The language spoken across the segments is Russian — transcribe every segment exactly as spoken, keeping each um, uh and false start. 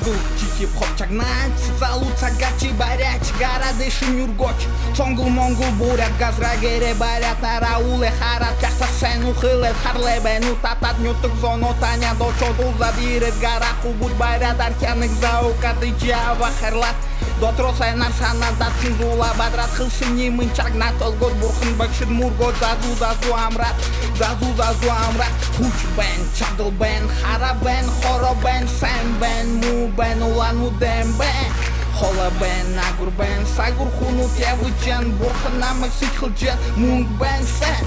тут хип-хоп чагнать, залуца гачи баряч, города шинюргоч, чонгл монгл бурят, газрагере барят, на рауле харат, кахта сену хилет, харлебену татат нютук зону таня до чоду забирет, гараху будь барят, архяных заукаты чава харлат. До троса нарсана да цинзула бадрат хылшини мынчагна толгот бурхан бакшид мургот зазу зазу амрат зазу зазу амрат хуч бен чагл бен хара бен хоро бен сэм бен му бен улан удем бен хола бен нагур бен сагур хунут явычен бурхан намык сичхылчен мунг бен сен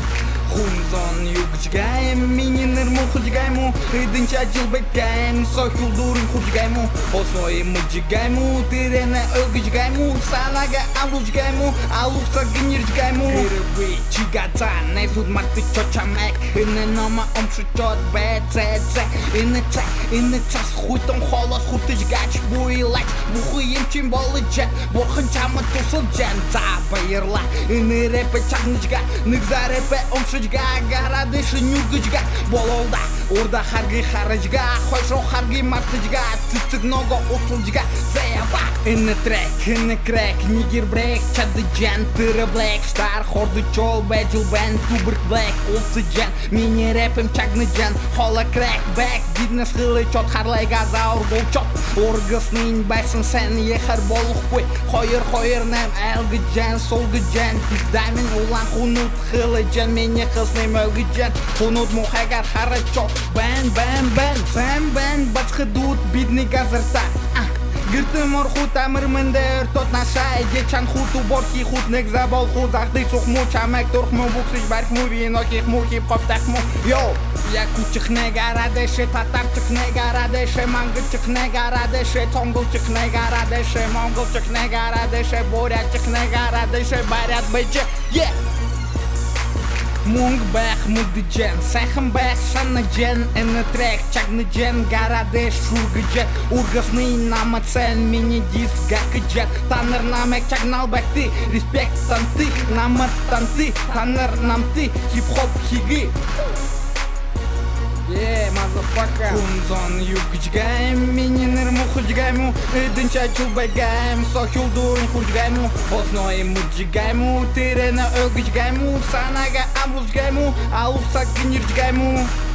Хунзон югчгайм, мининер му худжгайму, ридынча джилбекайм, сохил дурин худжгайму, осной муджгайму, тирене ölгчгайму, санага алучгайму, алукса гнирчгайму. Ирви чигата, не суд марты чочамек, ине нома омшучот бцц, ине ца, ине ца с хуйтом холос хутыжгач буилач, бухуем чимболычен, борхан чамы тусылчен, забайырла, ине репе чагнычга, ныкза репе омшучен. Города шинюргычга бололда урда харги харыжга хойшо харги мартыжга цыцык ного утулжга заяба инне трек инне крек нигер брек чадыжен тыры блэк стар хорды чол бэджил бен тубырк блэк улцыжен мини рэпем чагныжен хола крэк бэк видно схылы чот харлай газа ургол чот ургыснын байсын сен ехар болох кой хойыр хойыр нэм элгыжен солгыжен пиздамин улан хунут хылыжен мени Хысны мөлгіжен, хунут мухагар харачо Бэн, бэн, бэн, сэм, бэн, бачхы дут, бидный газырта Гырты мор хут амыр мындыр, тот нашай Дечан хуту борхи хут, нек забол хут Ахды сух му, чамек турх му, буксыш барх му Виноких му, хип-хоп так му Йоу! Якутчих не гарадеше, татарчих не гарадеше Мангылчих не гарадеше, цонгылчих не гарадеше Монголчих не гарадеше, бурятчих не гарадеше Барят бэче, yeah! Мунг бэх мудыжен, сэхэм бэх санаджен Энэ трек чагныжен, гарадеш шургыжен Ургасный намацен, мини-дис гакыжен Таныр намек чагнал бэх ты, респект танты Намат танты, таныр нам ты, хип-хоп хиги Yeah, motherfucker Хунзон югчгайм, мининер му худжгайму Идынча чулбайгайм, сохил дурин худжгайму Осной муджгайму, тирене ölгчгайму Санага амрузгайму, алукса гнирчгайму